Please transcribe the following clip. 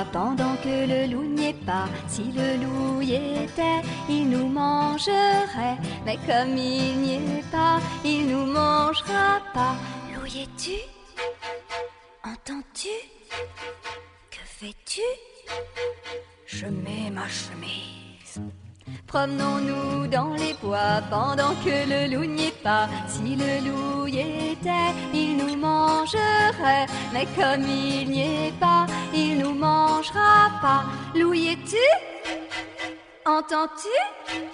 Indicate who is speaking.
Speaker 1: bois pendant que le loup n'y est pas. Si le loup y était, il nous mangerait. Mais comme il n'y est pas, il nous mangera pas. Loup, y es-tu? Entends-tu? Que fais-tu? Je mets ma chemise. Promenons-nous dans les bois pendant que le loup n'y est pas. Si le loup y était, il nous mangerait. Mais comme il n'y est pas, il nous mangera pas. Loup, y es-tu? Entends-tu?